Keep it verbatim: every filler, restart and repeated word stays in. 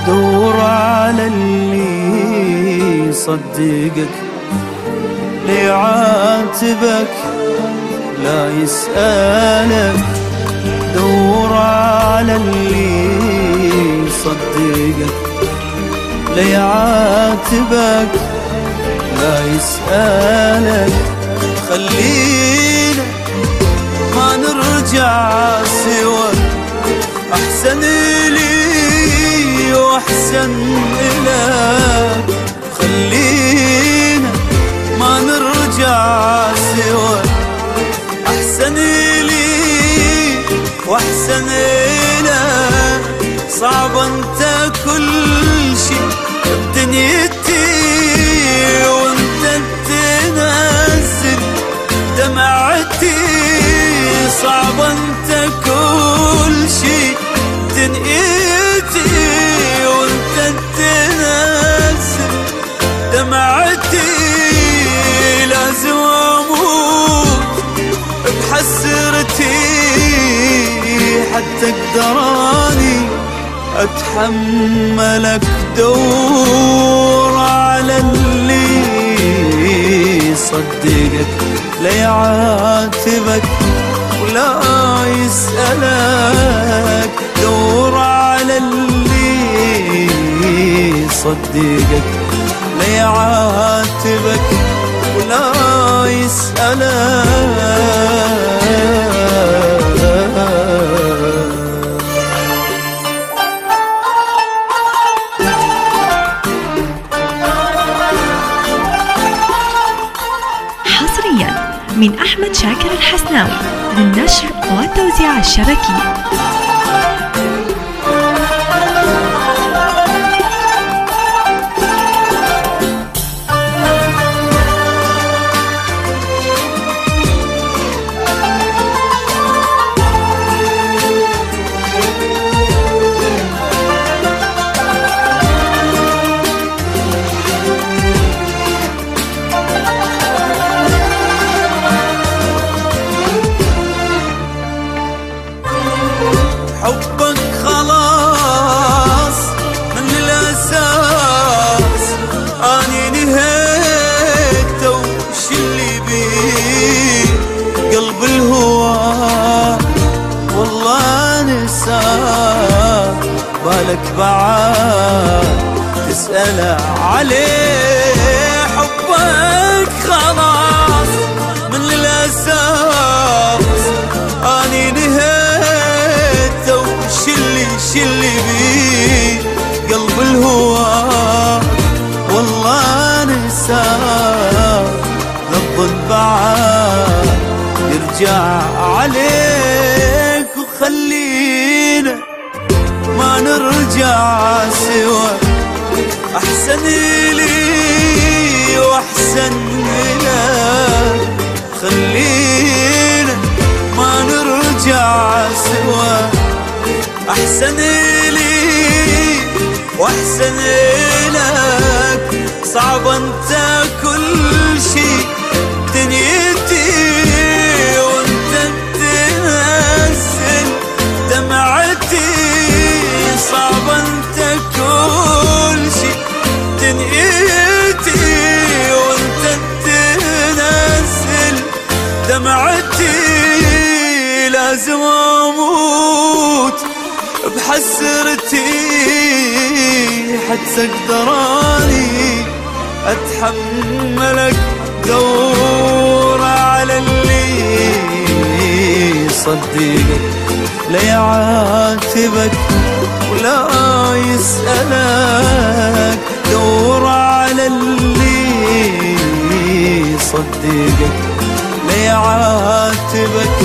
دور على اللي يصدقك، ليعاتبك لا يسألك. دور على اللي يصدقك، ليعاتبك لا يسألك. خلينا ما نرجع سوا، أحسن لي وأحسن إلك. خلينا ما نرجع سوا، أحسن لي وأحسن إلك. صعب أنت كل شي بدنيتي وأنت تنزل دمعتي. صعب أنت كل شي بدنيتي وأنت تنزل دمعتي. لازم أموت بحسرتي حتى أقدر أني أتحملك. دور على اللي يصدقك، ليعاتبك ولا يسألك. دور على اللي يصدقك، ليعاتبك ولا يسألك. من أحمد شاكر الحسناوي للنشر والتوزيع الشبكي. حبك خلاص من الأساس، أني نهيت وش اللي بيه. قلب الهوى والله نساه، بالك بعد تسأل عليه. حبك خلاص من الأساس، أني نهيت شلي بيه. قلب الهوى والله نساه، للظن بعد يرجع عليك. وخلينا ما نرجع سوا، أحسن لي وأحسن لك. خلينا ما نرجع سوا، أحسن لي وأحسن لك. صعب أنت كل شي دنيتي وأنت تنزل دمعتي. صعب أنت كل شي دنيتي وأنت تنزل دمعتي. لازم أموت بحسرتي حتى أقدر أني أتحملك. دور على اللي يصدقك، ليعاتبك ولا يسألك. دور على اللي يصدقك، ليعاتبك